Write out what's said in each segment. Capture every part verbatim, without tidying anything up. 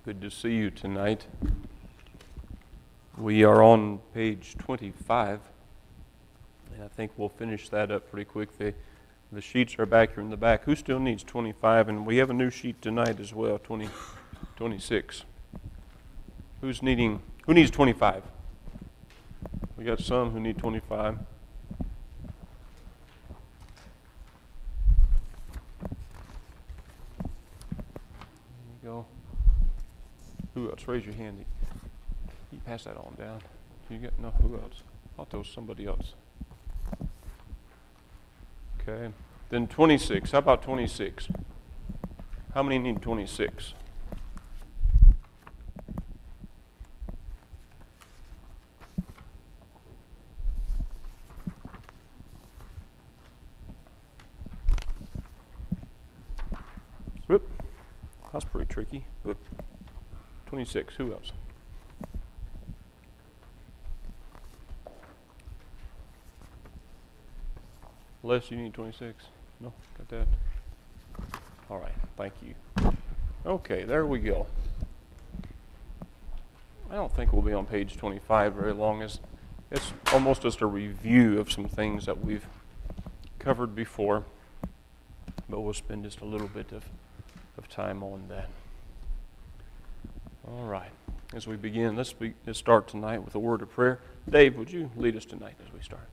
Good to see you tonight. We are on page twenty-five, and I think we'll finish that up pretty quick. The, the sheets are back here in the back. Who still needs twenty-five? And we have a new sheet tonight as well, twenty, twenty-six. Who's needing, who needs twenty-five? We got some who need twenty-five. There you go. Who else? Raise your hand. You pass that on down. You got no. Who else? I'll tell somebody else. Okay. Then twenty-six. How about twenty-six? How many need twenty-six? Whoop. That's pretty tricky. Whoop. twenty-six. Who else? Les, you need twenty-six? No? Got that? All right. Thank you. Okay, there we go. I don't think we'll be on page twenty-five very long. It's, it's almost just a review of some things that we've covered before, but we'll spend just a little bit of, of time on that. All right. As we begin, let's, be, let's start tonight with a word of prayer. Dave, would you lead us tonight as we start?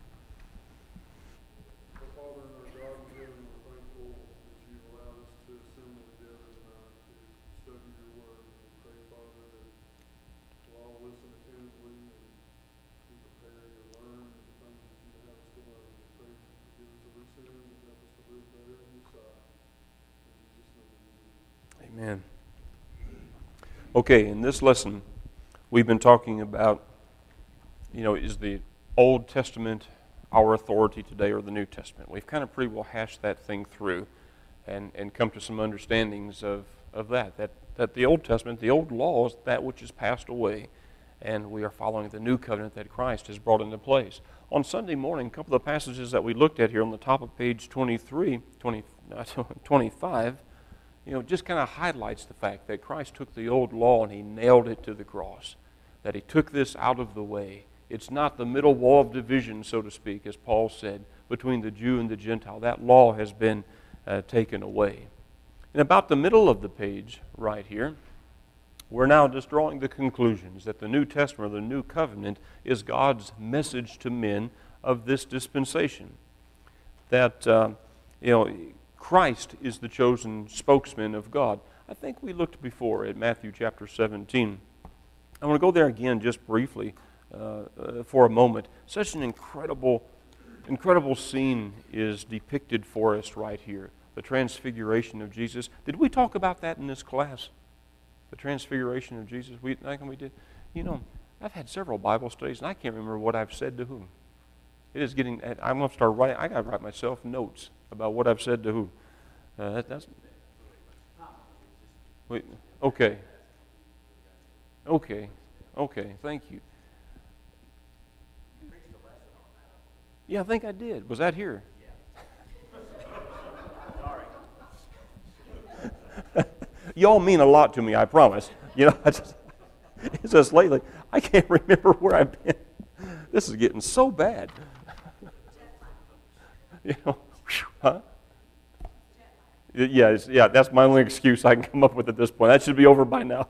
Father and our God in heaven, we're thankful that you've allowed us to assemble together tonight to study your word. We pray, Father, that we'll all listen attentively and be prepared to learn the things that you have us to learn. We pray that you forgive us of our sins and help us to live better in your sight. In Jesus' name, Amen. Okay, in this lesson, we've been talking about, you know, is the Old Testament our authority today or the New Testament? We've kind of pretty well hashed that thing through and, and come to some understandings of, of that, that, that the Old Testament, the old law is that which has passed away, and we are following the new covenant that Christ has brought into place. On Sunday morning, a couple of the passages that we looked at here on the top of page twenty-three, twenty, twenty-five, you know, just kind of highlights the fact that Christ took the old law and he nailed it to the cross, that he took this out of the way. It's not the middle wall of division, so to speak, as Paul said, between the Jew and the Gentile. That law has been uh, taken away. And about the middle of the page right here, we're now just drawing the conclusions that the New Testament, or the New Covenant, is God's message to men of this dispensation. That, uh, you know, Christ is the chosen spokesman of God. I think we looked before at Matthew chapter seventeen. I want to go there again just briefly uh, uh, for a moment. Such an incredible, incredible scene is depicted for us right here. The transfiguration of Jesus. Did we talk about that in this class? The transfiguration of Jesus? We, I think we did. You know, I've had several Bible studies, and I can't remember what I've said to whom. It is getting, I'm going to start writing, I got to write myself notes about what I've said to who. Uh, that, that's, wait, okay. Okay. Okay, thank you. Yeah, I think I did. Was that here? Y'all mean a lot to me, I promise. You know, I just, it's just lately, I can't remember where I've been. This is getting so bad. You know, huh? Yeah, it's, yeah, that's my only excuse I can come up with at this point. That should be over by now.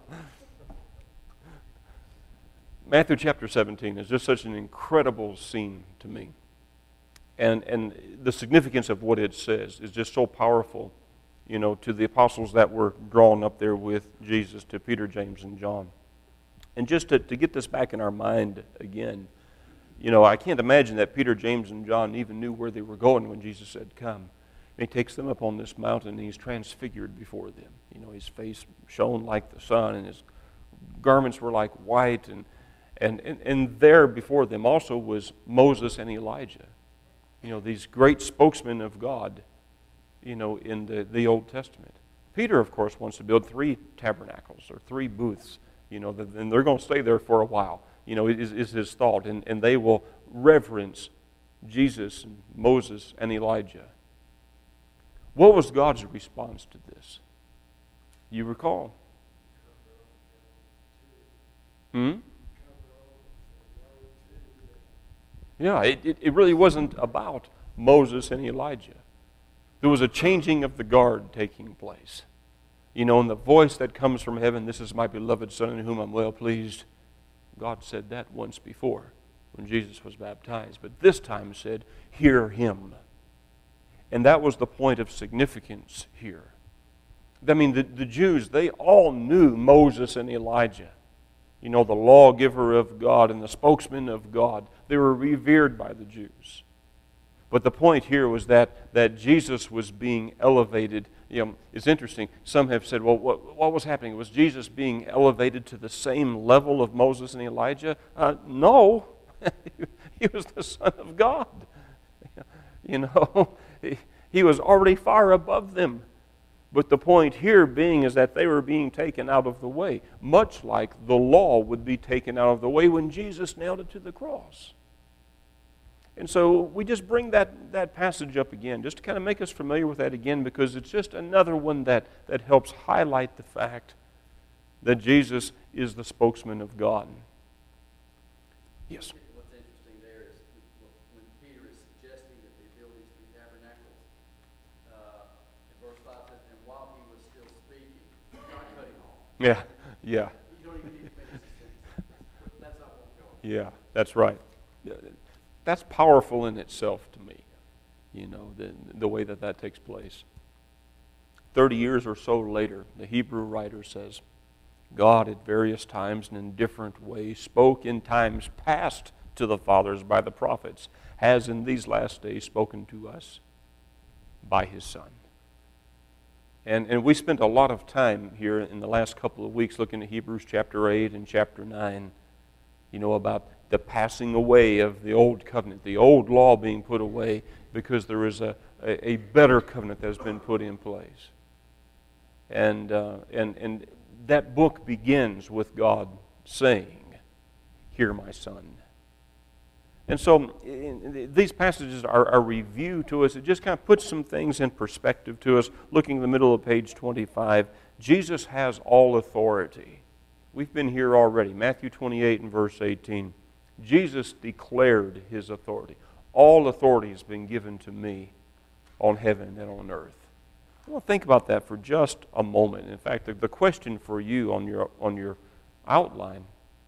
Matthew chapter seventeen is just such an incredible scene to me. And and the significance of what it says is just so powerful, you know, to the apostles that were drawn up there with Jesus, to Peter, James, and John. And just to, to get this back in our mind again, you know, I can't imagine that Peter, James, and John even knew where they were going when Jesus said, come. And he takes them up on this mountain, and he's transfigured before them. You know, his face shone like the sun, and his garments were like white. And, and, and, and there before them also was Moses and Elijah. You know, these great spokesmen of God, you know, in the, the Old Testament. Peter, of course, wants to build three tabernacles or three booths, you know, and they're going to stay there for a while. You know, is, is his thought. And, and they will reverence Jesus and Moses and Elijah. What was God's response to this? You recall? Hmm? Yeah, it, it, it really wasn't about Moses and Elijah. There was a changing of the guard taking place. You know, and the voice that comes from heaven, "This is my beloved Son in whom I'm well pleased." God said that once before when Jesus was baptized. But this time said, "Hear him." And that was the point of significance here. I mean, the, the Jews, they all knew Moses and Elijah. You know, the lawgiver of God and the spokesman of God. They were revered by the Jews. But the point here was that, that Jesus was being elevated. You know, it's interesting. Some have said, well, what, what was happening? Was Jesus being elevated to the same level of Moses and Elijah? Uh, no. He was the Son of God. You know, he, he was already far above them. But the point here being is that they were being taken out of the way, much like the law would be taken out of the way when Jesus nailed it to the cross. And so we just bring that, that passage up again, just to kind of make us familiar with that again, because it's just another one that, that helps highlight the fact that Jesus is the spokesman of God. Yes? What's interesting there is when Peter is suggesting that they build these three tabernacles, uh, in verse five says, "And while he was still speaking," God cut him off. Yeah, yeah. You don't even need to finish the sentence. That's not what's going on. Yeah, that's right. That's powerful in itself to me, you know, the, the way that that takes place. Thirty years or so later, the Hebrew writer says, "God at various times and in different ways spoke in times past to the fathers by the prophets, has in these last days spoken to us by His Son." And, and we spent a lot of time here in the last couple of weeks looking at Hebrews chapter eight and chapter nine, you know, about the passing away of the old covenant, the old law being put away because there is a, a, a better covenant that has been put in place. And, uh, and, and that book begins with God saying, "Hear my Son." And so in, these passages are a review to us. It just kind of puts some things in perspective to us. Looking in the middle of page twenty-five, Jesus has all authority. We've been here already. Matthew twenty-eight and verse eighteen. Jesus declared His authority. All authority has been given to me on heaven and on earth. Well, think about that for just a moment. In fact, the, the question for you on your on your outline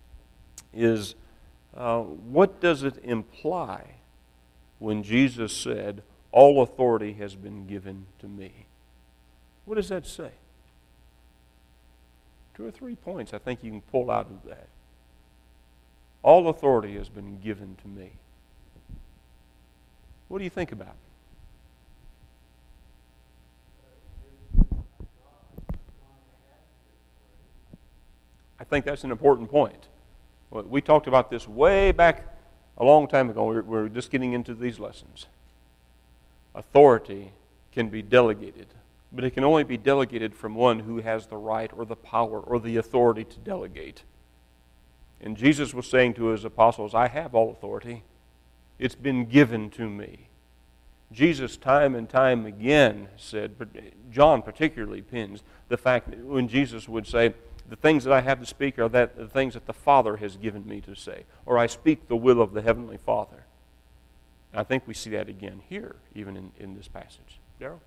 is, uh, what does it imply when Jesus said, "All authority has been given to me"? What does that say? Two or three points I think you can pull out of that. All authority has been given to me. What do you think about? I think that's an important point. We talked about this way back a long time ago. We're, we're just getting into these lessons. Authority can be delegated, but it can only be delegated from one who has the right or the power or the authority to delegate. And Jesus was saying to His apostles, "I have all authority. It's been given to me." Jesus time and time again said, but John particularly pins the fact that when Jesus would say, "The things that I have to speak are that the things that the Father has given me to say," or "I speak the will of the Heavenly Father." And I think we see that again here, even in, in this passage. Darrell?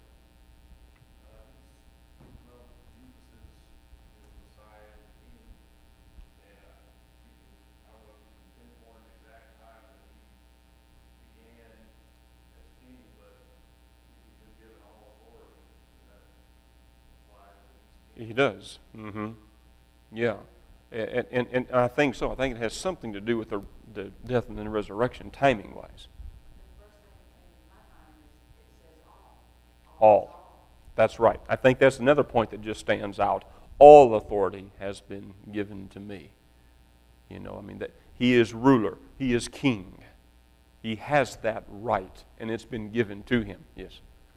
He does. Mm-hmm. Yeah. And, and, and I think so. I think it has something to do with the, the death and then resurrection, timing-wise. All. That's right. I think that's another point that just stands out. All authority has been given to me. You know, I mean, that He is ruler. He is king. He has that right, and it's been given to Him. Yes?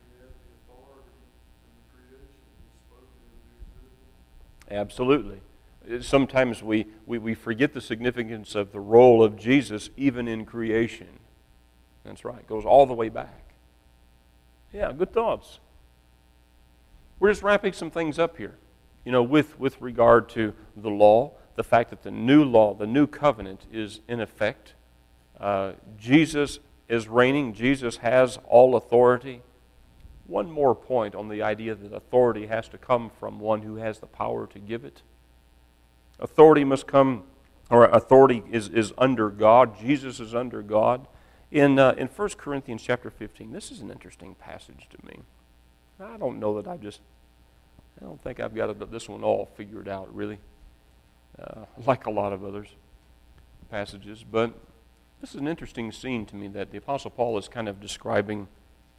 Absolutely. Sometimes we, we, we forget the significance of the role of Jesus even in creation. That's right. It goes all the way back. Yeah, good thoughts. We're just wrapping some things up here. You know, with, with regard to the law, the fact that the new law, the new covenant is in effect. Uh, Jesus is reigning. Jesus has all authority. One more point on the idea that authority has to come from one who has the power to give it. Authority must come, or authority is, is under God. Jesus is under God. In uh, in First Corinthians chapter fifteen, this is an interesting passage to me. I don't know that I just, I don't think I've got this one all figured out, really, uh, like a lot of others passages. But this is an interesting scene to me that the Apostle Paul is kind of describing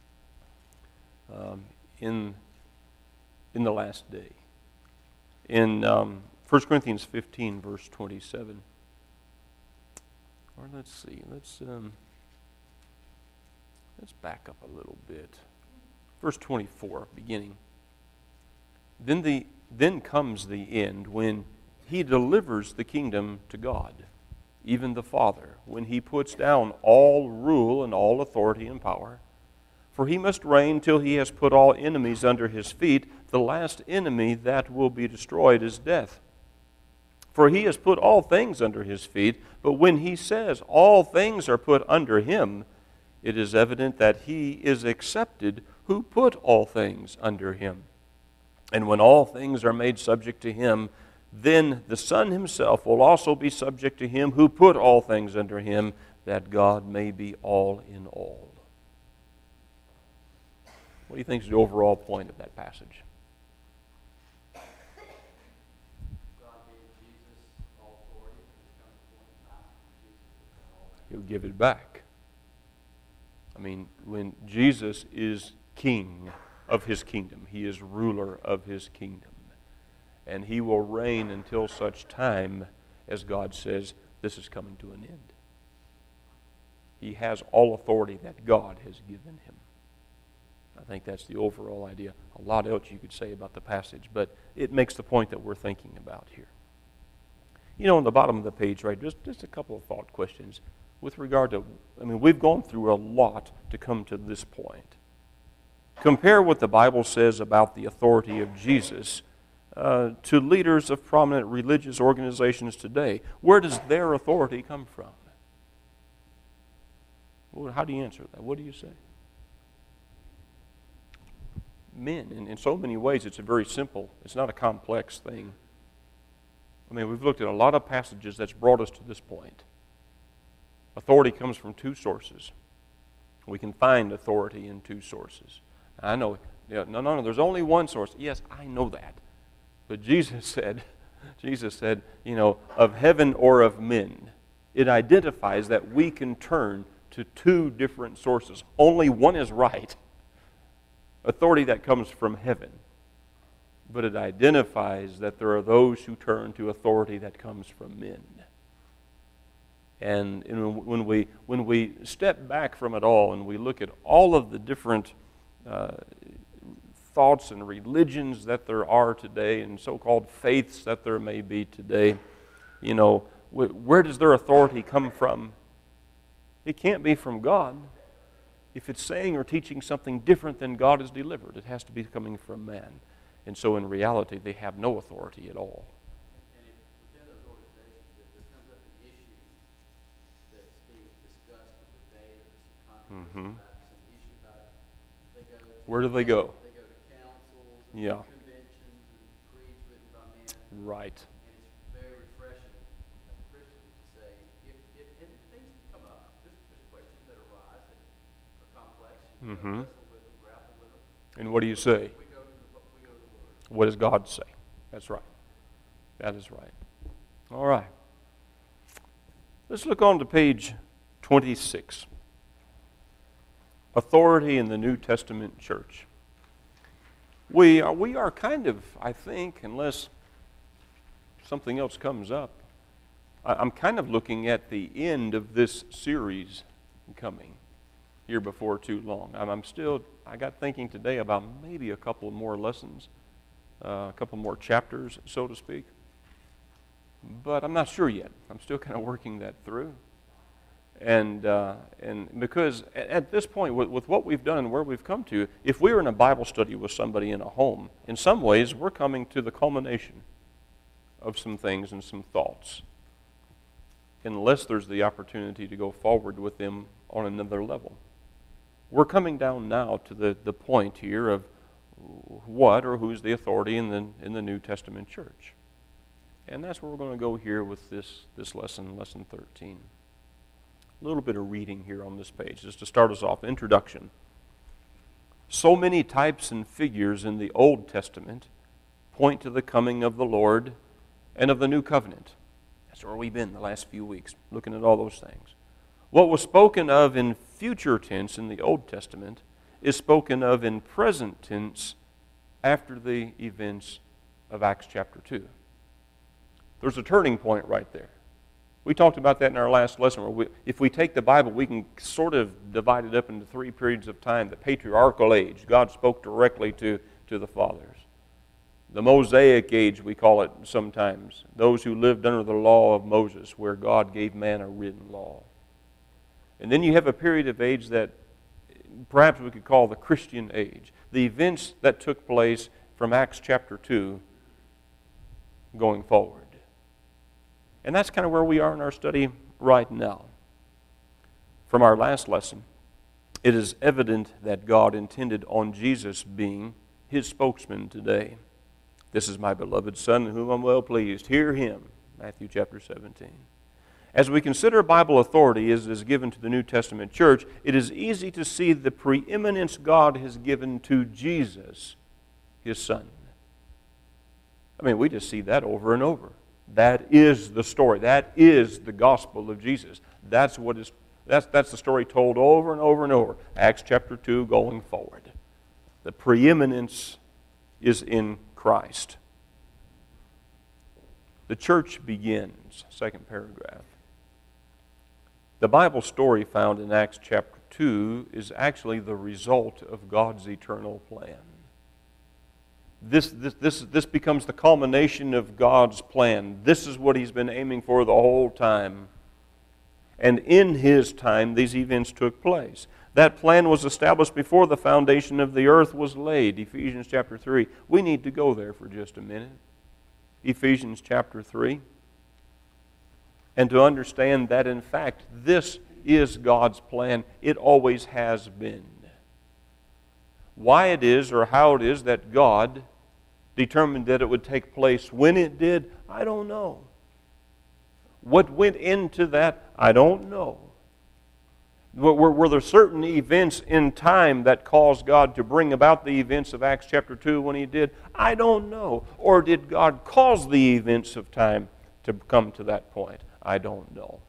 um, in, in the last day. In um, First Corinthians fifteen, verse twenty-seven. Or let's see, let's... Um, Let's back up a little bit. Verse twenty-four, beginning. Then the then comes the end when he delivers the kingdom to God, even the Father, when he puts down all rule and all authority and power. For he must reign till he has put all enemies under his feet. The last enemy that will be destroyed is death. For he has put all things under his feet, but when he says all things are put under him, it is evident that he is accepted who put all things under him. And when all things are made subject to him, then the Son himself will also be subject to him who put all things under him, that God may be all in all. What do you think is the overall point of that passage? God gave Jesus all authority. There's come a point in time when Jesus will have all that. He'll give it back. I mean, when Jesus is king of his kingdom, he is ruler of his kingdom, and he will reign until such time as God says this is coming to an end. He has all authority that God has given him. I think that's the overall idea. A lot else you could say about the passage, but it makes the point that we're thinking about here. You know, on the bottom of the page, right, just, just a couple of thought questions. With regard to, I mean, we've gone through a lot to come to this point. Compare what the Bible says about the authority of Jesus uh, to leaders of prominent religious organizations today. Where does their authority come from? Well, how do you answer that? What do you say? Men, in, in so many ways, it's a very simple, it's not a complex thing. I mean, we've looked at a lot of passages that's brought us to this point. Authority comes from two sources. We can find authority in two sources. I know, you know, no, no, no, there's only one source. Yes, I know that. But Jesus said, Jesus said, you know, of heaven or of men. It identifies that we can turn to two different sources. Only one is right. Authority that comes from heaven. But it identifies that there are those who turn to authority that comes from men. And when we when we step back from it all and we look at all of the different uh, thoughts and religions that there are today and so-called faiths that there may be today, you know, wh- where does their authority come from? It can't be from God. If it's saying or teaching something different than God has delivered, it has to be coming from man. And so in reality, they have no authority at all. And if within those organizations, if there comes up an issue that's being discussed or debated or some controversy Mhm. about some issue about it, they go to, Where do they go? They go to councils, and Yeah. conventions, and creeds written by men. Right. And it's very refreshing as a Christian to say, if, if, if things come up, there's, there's questions that arise that are complex, you Mhm. know, wrestle with them, grapple with them. And what do you say? We go to the, we go to the Word. What does God say? That's right. That is right. All right. Let's look on to page twenty-six. Authority in the New Testament church. We are, we are kind of, I think, unless something else comes up, I- I'm kind of looking at the end of this series coming here before too long. I'm, I'm still, I got thinking today about maybe a couple more lessons, uh, a couple more chapters, so to speak. But I'm not sure yet. I'm still kind of working that through. And uh, and because at, at this point, with, with what we've done and where we've come to, if we were in a Bible study with somebody in a home, in some ways we're coming to the culmination of some things and some thoughts unless there's the opportunity to go forward with them on another level. We're coming down now to the, the point here of what or who's the authority in the, in the New Testament church. And that's where we're going to go here with this, this lesson, lesson thirteen. A little bit of reading here on this page, just to start us off. Introduction. So many types and figures in the Old Testament point to the coming of the Lord and of the new covenant. That's where we've been the last few weeks, looking at all those things. What was spoken of in future tense in the Old Testament is spoken of in present tense after the events of Acts chapter two. There's a turning point right there. We talked about that in our last lesson. Where we, if we take the Bible, we can sort of divide it up into three periods of time. The patriarchal age, God spoke directly to, to the fathers. The Mosaic age, we call it sometimes. Those who lived under the law of Moses, where God gave man a written law. And then you have a period of age that perhaps we could call the Christian age. The events that took place from Acts chapter two going forward. And that's kind of where we are in our study right now. From our last lesson, it is evident that God intended on Jesus being his spokesman today. This is my beloved Son, in whom I'm well pleased. Hear him. Matthew chapter seventeen. As we consider Bible authority as is given to the New Testament church, it is easy to see the preeminence God has given to Jesus, his Son. I mean, we just see that over and over. That is the story. That is the gospel of Jesus. That's what is that's that's the story told over and over and over. Acts chapter two going forward. The preeminence is in Christ. The church begins, second paragraph. The Bible story found in Acts chapter two is actually the result of God's eternal plan. This, this, this, this becomes the culmination of God's plan. This is what he's been aiming for the whole time. And in his time, these events took place. That plan was established before the foundation of the earth was laid. Ephesians chapter three. We need to go there for just a minute. Ephesians chapter three. And to understand that, in fact, this is God's plan. It always has been. Why it is or how it is that God determined that it would take place when it did, I don't know. What went into that, I don't know. Were, were there certain events in time that caused God to bring about the events of Acts chapter two when he did? I don't know. Or did God cause the events of time to come to that point? I don't know.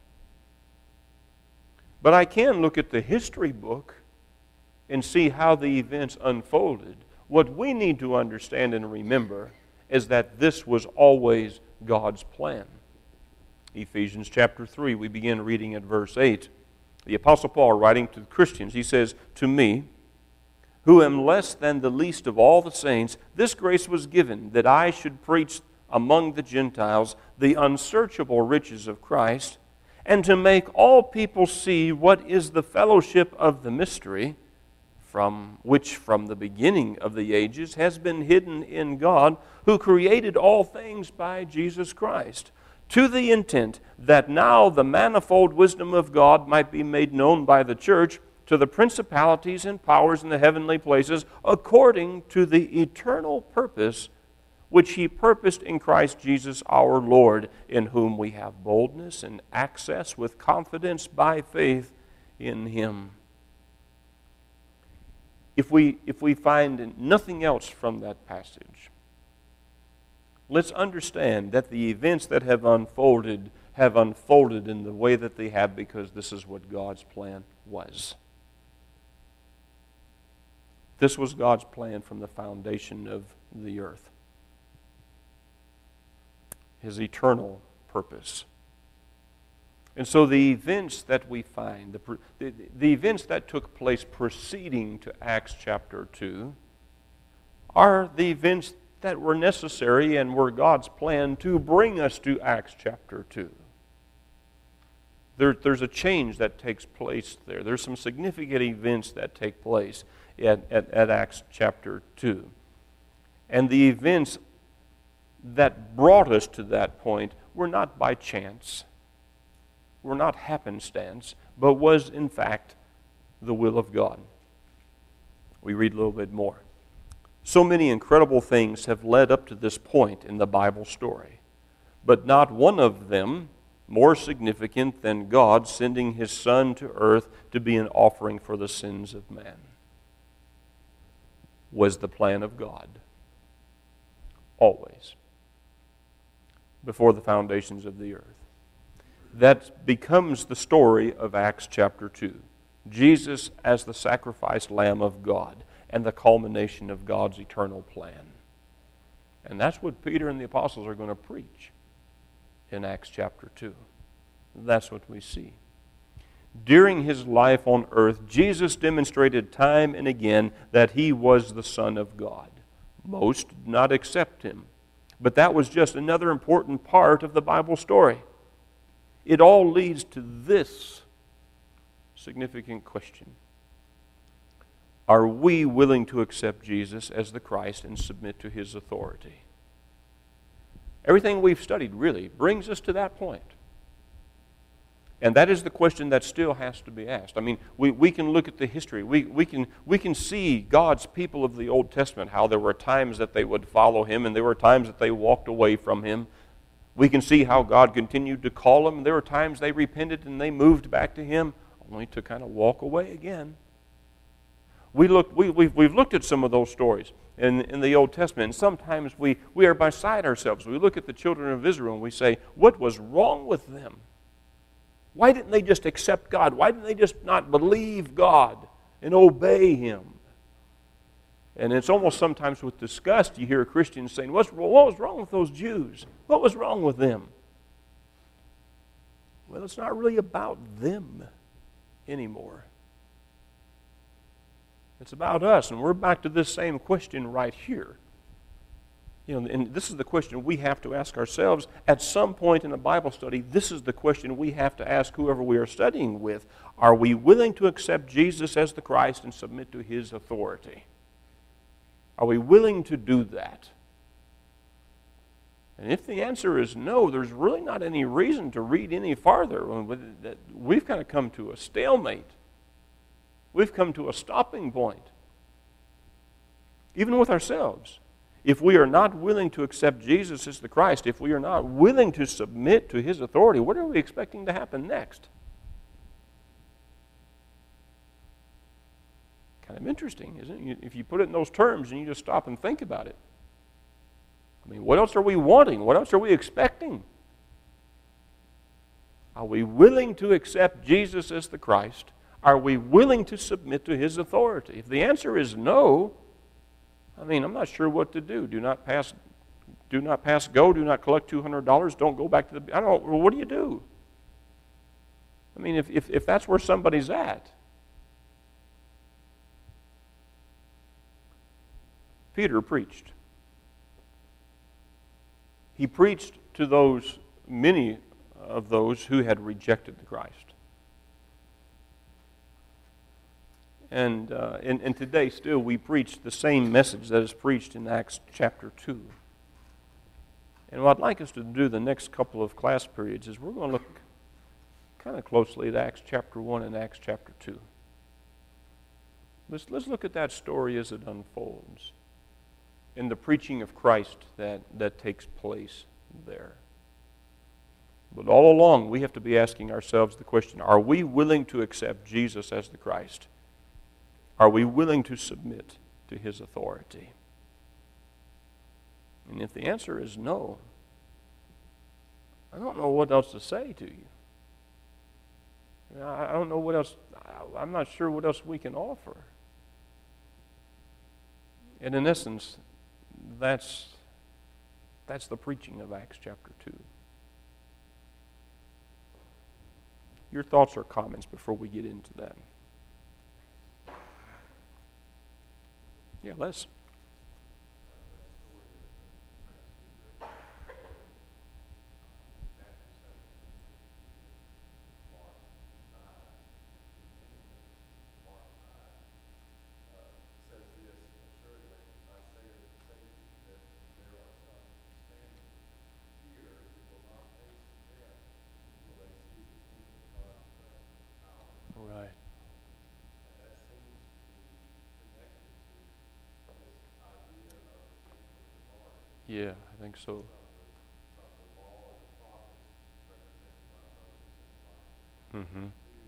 But I can look at the history book and see how the events unfolded. What we need to understand and remember is that this was always God's plan. Ephesians chapter three, we begin reading at verse eight. The Apostle Paul, writing to the Christians, he says, "To me, who am less than the least of all the saints, this grace was given, that I should preach among the Gentiles the unsearchable riches of Christ, and to make all people see what is the fellowship of the mystery, from which from the beginning of the ages has been hidden in God, who created all things by Jesus Christ, to the intent that now the manifold wisdom of God might be made known by the church to the principalities and powers in the heavenly places, according to the eternal purpose which he purposed in Christ Jesus our Lord, in whom we have boldness and access with confidence by faith in him." If we, if we find nothing else from that passage, let's understand that the events that have unfolded have unfolded in the way that they have because this is what God's plan was. This was God's plan from the foundation of the earth. His eternal purpose. And so the events that we find, the, the, the events that took place preceding to Acts chapter two, are the events that were necessary and were God's plan to bring us to Acts chapter two. There, there's a change that takes place there. There's some significant events that take place at, at, at Acts chapter two. And the events that brought us to that point were not by chance, were not happenstance, but was in fact the will of God. We read a little bit more. So many incredible things have led up to this point in the Bible story, but not one of them more significant than God sending His Son to earth to be an offering for the sins of man. Was the plan of God. Always. Before the foundations of the earth. That becomes the story of Acts chapter two. Jesus as the sacrificed Lamb of God and the culmination of God's eternal plan. And that's what Peter and the apostles are going to preach in Acts chapter two. That's what we see. During His life on earth, Jesus demonstrated time and again that He was the Son of God. Most did not accept Him. But that was just another important part of the Bible story. It all leads to this significant question. Are we willing to accept Jesus as the Christ and submit to His authority? Everything we've studied really brings us to that point. And that is the question that still has to be asked. I mean, we, we can look at the history. We, we, can, we can see God's people of the Old Testament, how there were times that they would follow Him and there were times that they walked away from Him. We can see how God continued to call them. There were times they repented and they moved back to Him, only to kind of walk away again. We look, we, we've, we've looked at some of those stories in, in the Old Testament, and sometimes we, we are beside ourselves. We look at the children of Israel and we say, what was wrong with them? Why didn't they just accept God? Why didn't they just not believe God and obey Him? And it's almost sometimes with disgust you hear Christians saying, What's, what was wrong with those Jews? What was wrong with them? Well, it's not really about them anymore. It's about us, and we're back to this same question right here. You know, and this is the question we have to ask ourselves at some point in a Bible study. This is the question we have to ask whoever we are studying with. Are we willing to accept Jesus as the Christ and submit to His authority? Are we willing to do that? And if the answer is no, there's really not any reason to read any farther. We've kind of come to a stalemate. We've come to a stopping point. Even with ourselves. If we are not willing to accept Jesus as the Christ, if we are not willing to submit to His authority, what are we expecting to happen next? Kind of interesting, isn't it? If you put it in those terms and you just stop and think about it. I mean, what else are we wanting? What else are we expecting? Are we willing to accept Jesus as the Christ? Are we willing to submit to His authority? If the answer is no, I mean, I'm not sure what to do. Do not pass, do not pass go. Do not collect two hundred dollars. Don't go back to the, I don't know, well, what do you do? I mean, if, if, if that's where somebody's at. Peter preached. He preached to those, many of those who had rejected the Christ. And, uh, and, and today still we preach the same message that is preached in Acts chapter two. And what I'd like us to do the next couple of class periods is we're going to look kind of closely at Acts chapter one and Acts chapter two. Let's, let's look at that story as it unfolds and the preaching of Christ that, that takes place there. But all along we have to be asking ourselves the question, are we willing to accept Jesus as the Christ? Are we willing to submit to His authority? And if the answer is no, I don't know what else to say to you. I don't know what else, I'm not sure what else we can offer. And in essence, that's, that's the preaching of Acts chapter two. Your thoughts or comments before we get into that? Yeah, Les. Yeah, I think so. Mm-hmm.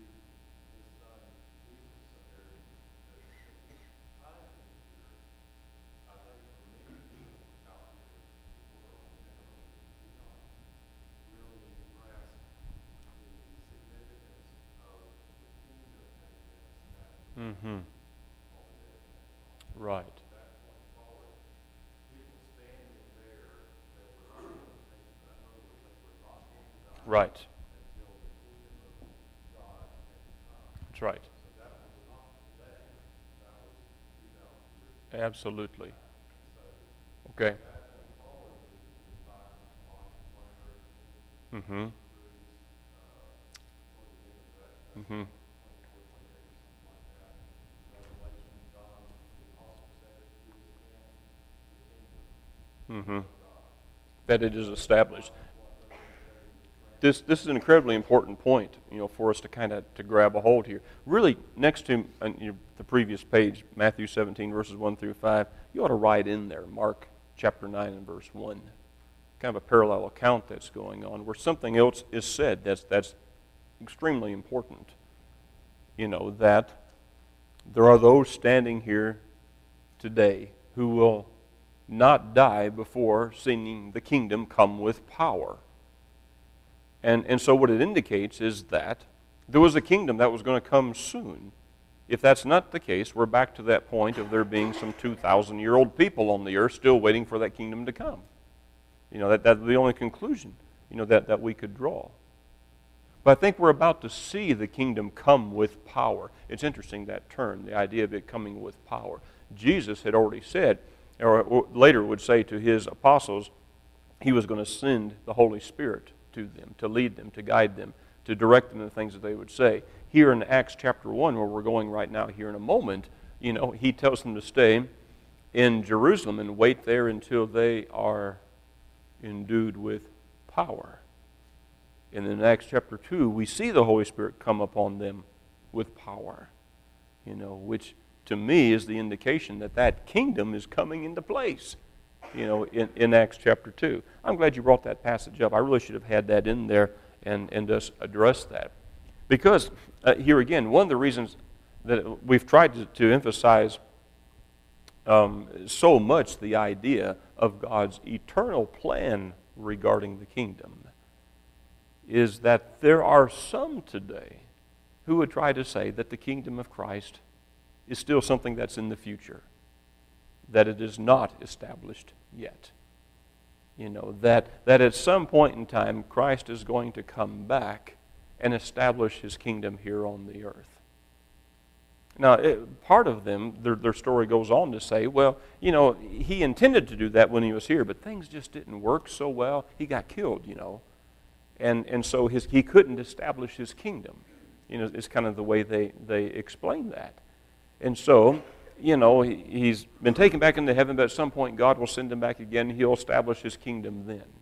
Mm-hmm. Right. Right. That's right. Absolutely. Okay. Mm-hmm. Mm-hmm. Mm-hmm. That it is established. This this is an incredibly important point, you know, for us to kind of to grab a hold here. Really, next to uh, you know, the previous page, Matthew seventeen verses one through five, you ought to write in there Mark chapter nine and verse one, kind of a parallel account that's going on where something else is said that's that's extremely important. You know that there are those standing here today who will not die before seeing the kingdom come with power. And, and so what it indicates is that there was a kingdom that was going to come soon. If that's not the case, we're back to that point of there being some two thousand year old people on the earth still waiting for that kingdom to come. You know, that, that's the only conclusion, you know, that, that we could draw. But I think we're about to see the kingdom come with power. It's interesting, that term, the idea of it coming with power. Jesus had already said, or later would say to his apostles, he was going to send the Holy Spirit to them, to lead them, to guide them, to direct them in the things that they would say. Here in Acts chapter one, where we're going right now here in a moment, you know, he tells them to stay in Jerusalem and wait there until they are endued with power. And in Acts chapter two, we see the Holy Spirit come upon them with power, you know, which to me is the indication that that kingdom is coming into place, you know, in, in Acts chapter two. I'm glad you brought that passage up. I really should have had that in there and, and just addressed that. Because, uh, here again, one of the reasons that we've tried to, to emphasize um, so much the idea of God's eternal plan regarding the kingdom is that there are some today who would try to say that the kingdom of Christ is still something that's in the future, that it is not established yet. You know, that, that at some point in time, Christ is going to come back and establish his kingdom here on the earth. Now, it, part of them, their, their story goes on to say, well, you know, he intended to do that when he was here, but things just didn't work so well. He got killed, you know. And and so his, he couldn't establish his kingdom. You know, it's kind of the way they, they explain that. And so, you know, he, he's been taken back into heaven, but at some point God will send him back again. He'll establish his kingdom then.